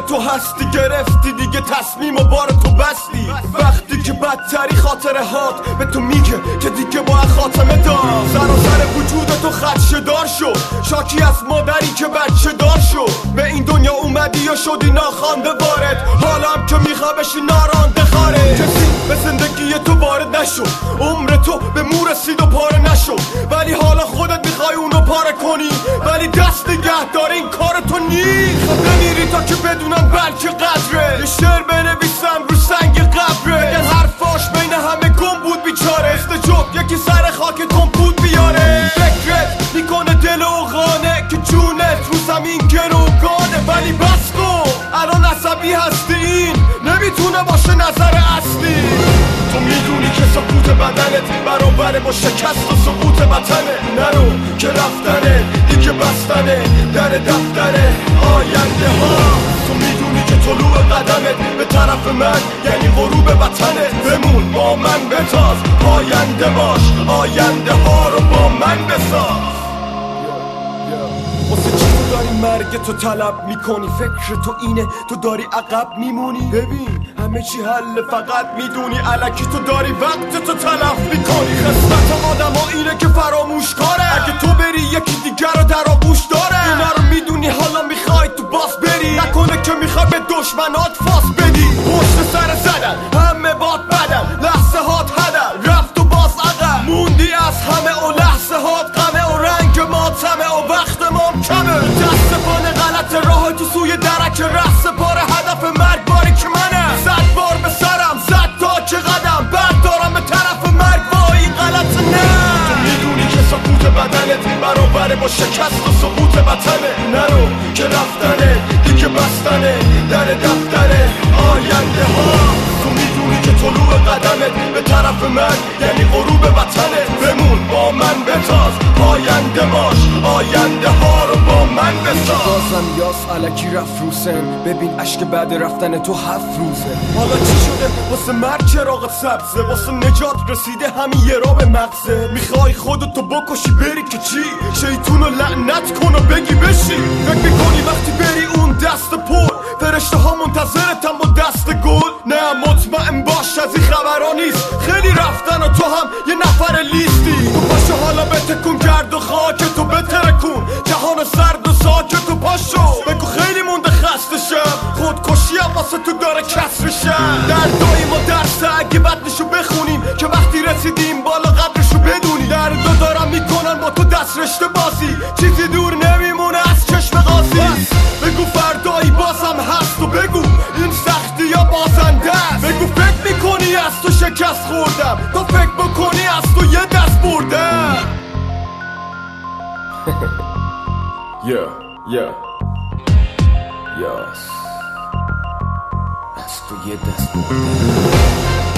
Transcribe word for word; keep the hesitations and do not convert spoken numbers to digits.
تو هستی گرفتی دیگه تصمیم و بار تو بستی. وقتی که بدتری خاطره هات به تو میگه که دیگه باید خاتمه دار. سر و سر وجود تو خدشه دار شو، شاکی از مادری که بچه دار شو. به این دنیا اومدی یا شدی ناخوانده وارد، حالا هم که میخوا بشی نارانده خارج. کسی به زندگی تو وارد نشو، عمر تو به مو رسید و پاره نشو. ولی حالا خودت میخوای اونو پاره کنی، ولی دست نگه داره این کار تو نیست. نمیری تا که بدونم بلکه قدره، یه شعر بنویسم رو سنگ قبره. بگن حرفاش بین همه گم بود بیچاره، استجوب یکی سر خاک کمپود بیاره. فکرت میکنه دل و غانه که جونت رو زمین گروگانه. ولی بس کن الان عصبی هستی، این نمیتونه باشه نظر اصلی. تو میدونی که سکوت بدنت برابره با شکست و سقوط وطنه. نرو که رفتنه دیگه بستنه در دفتر آینده ها. تو میدونی که طلوع قدمت به طرف من یعنی غروب وطنه. بمون با من بتاز، آینده باش، آینده ها رو با من بساز. واسه چی تو داری مرگ تو طلب میکنی؟ فکر تو اینه تو داری عقب میمونی؟ ببین همه چی حل فقط میدونی الکی تو داری وقت تو تلف میکنی. خصلت آدم ها اینه که فراموش کاره، اگه تو بری یکی دیگر رو در آغوش داره. اینا رو میدونی حالا میخوای تو باز بری، نکنه که میخوای به دشمنات فاس بدی. پشت سر زدن همه باد بدن، لحظه هات هدر رفت و باز عقب موندی از همه و لحظه هات غمه و رنگ ماتمه و وقت ما کمه. دست پان غلط راه تو سوی درک رأس پاره هدف مرگ باری که منه. صد بار به سرم زد تا که قدم بردارم به طرف مرگ، با این غلط نه. تو میدونی که سکوت بدنت برابره با شکست و سقوط وطنه. نرو که رفتنه دیگه بستنه در دفتر آینده ها. تو میدونی که طلوع قدمت به طرف من یعنی غروب وطنه. بمون با من بتاز، آینده باش، آینده ها رو با من بساز. بازم یاس علکی رفت روسن، ببین عشق بعد رفتن تو هفت روزه. حالا چی شده واسه مرگ چراغ سبزه، واسه نجات رسیده همین یه را به مغزه. میخوای خودتو بکشی بری که چی؟ شیطونو لعنت کن و بگی بشی. فکر میکنی وقتی بری اون دست پر فرشته ها منتظرتن با دست گل؟ نه مطمئن باش از این خبرها نیست، خیلی رفتن و تو هم یه نفر لیستی. تو پاشو حالا بتکون گرد و خاک تو بترکون، جهان سرد و ساکت تو پاشو بگو خیلی مونده خسته شم. خودکشی هم واسه تو داره کسر شم. دردای ما درسه اگه بدنشو بخونیم که وقتی رسیدیم بالا قدرشو بدونی. دردو دارم میکنن با تو دست رشته بازی، چیزی دور نمیمونه از چشم قاضی. بگو فردایی بازم هست و بگو این سختی یا بازنده است. بگو فکر میکنی از تو شکست خوردم، تو فکر بکنی از تو یه دست بردم. Yeah, yeah, yes. از تو یه دست بردم.